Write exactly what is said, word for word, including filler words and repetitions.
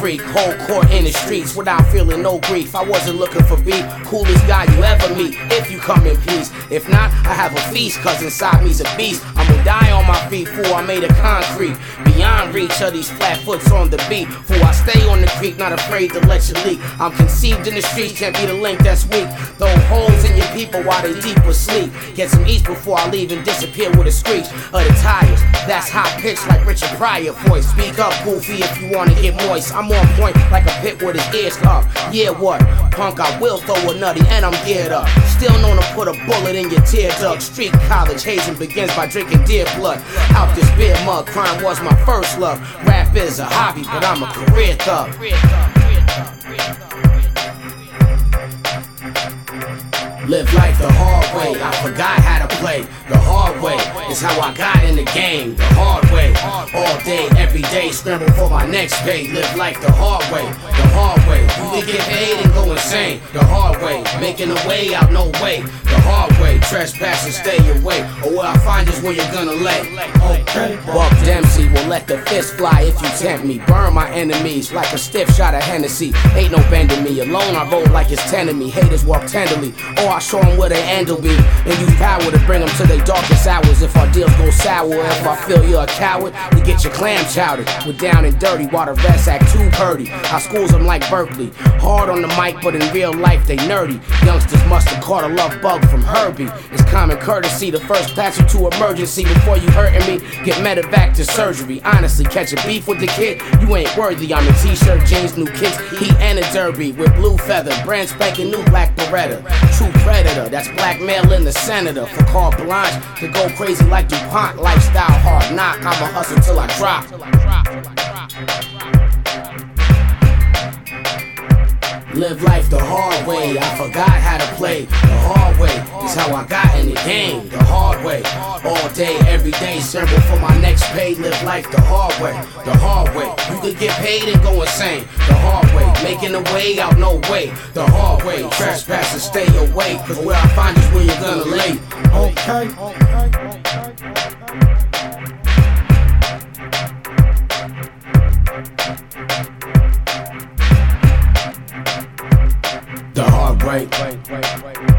freak, whole court in the streets without feeling no grief. I wasn't looking for beef, coolest guy you ever meet, if you come in peace. If not, I have a feast, cause inside me's a beast. I'ma die on my feet, fool, I made of concrete. Beyond reach of these flat foots on the beat, fool, I stay on the creek, not afraid to let you leak. I'm conceived in the streets, can't be the link that's weak. Throw holes in your people while they deep asleep. Get some east before I leave and disappear with a screech of the tires. That's high pitched like Richard Pryor voice. Speak up, goofy, if you wanna get moist. I'm on point like a pit with his ears up. Yeah, what? Punk, I will throw a nutty and I'm geared up. Still known to put a bullet in your tear duct. Street college hazing begins by drinking deer blood. Out this beer mug, crime was my first love. Rap is a hobby, but I'm a career thug. Live life the hard way, I forgot how to play. The hard way is how I got in the game. The hard way, all day, every day, scramble for my next pay. Live life the hard way, the hard way. You can get paid and go insane. The hard way, making a way out no way. The hard way, trespass and stay away. Or where I find is where you're gonna lay. Okay. Buck Dempsey will let the fist fly if you tempt me. Burn my enemies like a stiff shot of Hennessy. Ain't no bending me. Alone I roll like it's ten of me. Haters walk tenderly. Or I show them where their end will be, and use power to bring them to their darkest hours. If our deals go sour, if I feel you're a coward, you get your clam chowdered. We're down and dirty while the rest act too purdy. I schools them like Berkeley, hard on the mic, but in real life they nerdy. Youngsters must have caught a love bug from Herbie. It's common courtesy to first pass you to emergency before you hurting me. Get medevac to surgery. Honestly, catch a beef with the kid, you ain't worthy. I'm in t-shirt, jeans, new kicks, heat and a derby with blue feather, brand spanking new black Beretta. True predator, that's blackmailing the senator for carte blanche to go crazy like DuPont. Lifestyle hard knock, I'ma hustle till I drop. Live life the hard way, I forgot how to play. The hard way is how I got in the game. The hard way, all day, every day, scramble for my next pay. Live life the hard way, the hard way. You could get paid and go insane. The hard way, making a way out no way. The hard way, trespass and stay away. Cause where I find is where you're gonna lay. Okay, okay, okay. The hard way.